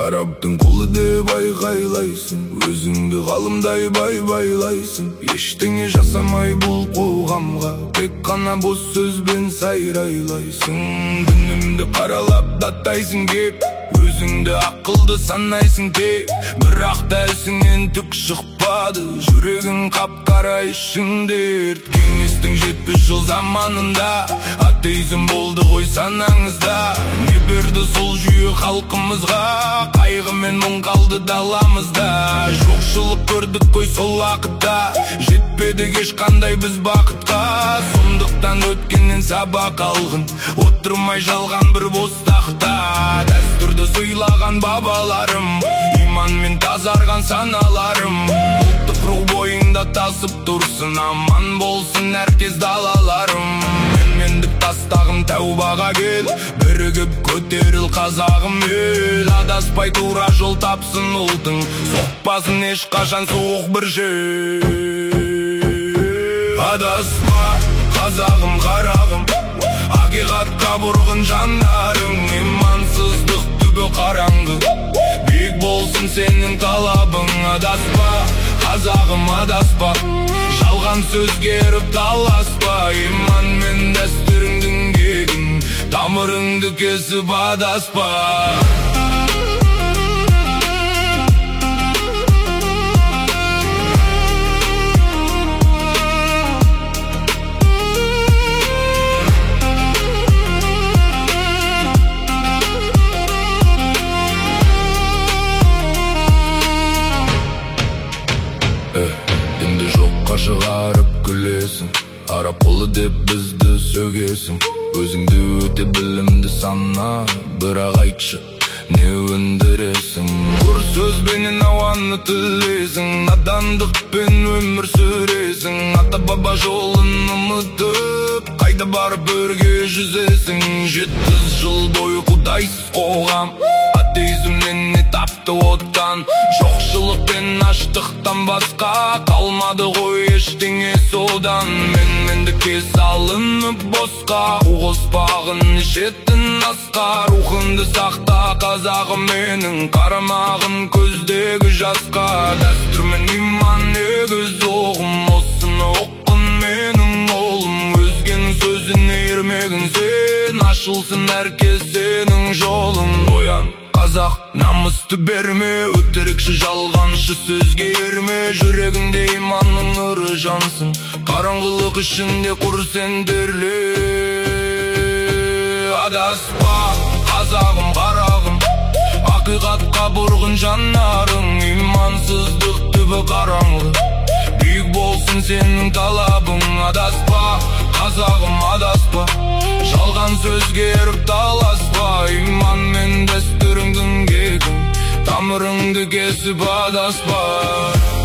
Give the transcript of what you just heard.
Арабтың құлы деп айғайлайсың, өзіңді ғалымдай байлайсың. Ештеңе жасамай бұл қоғамға тек қана бос сөзбен сайрайлайсың. Күнімді қаралап даттайсың деп, өзіңді ақылды санайсың тек. Бірақ та ісіңнен түк шықпады, жүрегің қап-қара ішіңде өрт. Кеңестің 70 жыл заманында атеизм болды ғой санаңызда. Не берді сол жүйе халқымызға, қайғы мен мұң қалды даламызда. Жоқшылық көрдік қой сол уақытта, жетпедік ешқандай біз бақытқа. Сондықтан өткеннен сабақ алғын, отырмай жалған бір бос тақта. Дәстүрді сыйлаған бабаларым, иманмен тазарған саналарым. Ұлттық рух бойыңда тасып тұрсын, аман болсын әркез далаларым. Мендік тастағым тәубаға кел, бірігіп көтеріл қазағым ел. Адаспай тура жол тапсын ұлтың, соқпасын ешқашан суық бір жел. Адаспа қазағым қарағым, ақиқатқа бұрғын жандарың. Имансыздық түбі қараңғы, биік болсын сенің талабың. Адаспа қазағым адаспа, жалған сөзге еріп таласпа. Иман мен дәстүріңдің кегін, тамырыңды кесіп адаспа. Енді жоққа шығарып күлесің, араб құлы деп бізді сөгесің. Өзіңді өте білімді сана, бірақ айтшы, не өндіресің? Құр сөзбенен ауаны тілесің, надандықпен өмір сүресің. Ата баба жолын ұмытып, қайда барып өрге жүзесің? 70 жыл бойы құдайсыз қоғам, атеизмнен не тапты оттан? Жоқшылық пен аштықтан басқа қалмады ғой ештеңе содан. Мендікке салынып босқа, қоспағын ішетін асқа. Рухыңды сақта қазағым менің, қарамағын көздегі жасқа. Дәстүр мен иман егіз оғым, осыны оқын менің олым. Өзгенің сөзіне ермегін сен, ашылсын әркез сенің жолың. Оян қазақ, намысты берме, өтірікші жалғаншы сөзге ерме. Жүрегіңде иманның нұры жансың, қараңғылық ішінде құр сендерле. Адаспа қазағым қарағым, ақиқатқа бұрғын жанарың. Имансыздық түбі қараңғы, биік болсын сенің талабың. Адаспа қазағым адаспа, жалған сөзге еріп таласпа. Иман мен дәстүріңдің кегін, тамырыңды кесіп адаспа.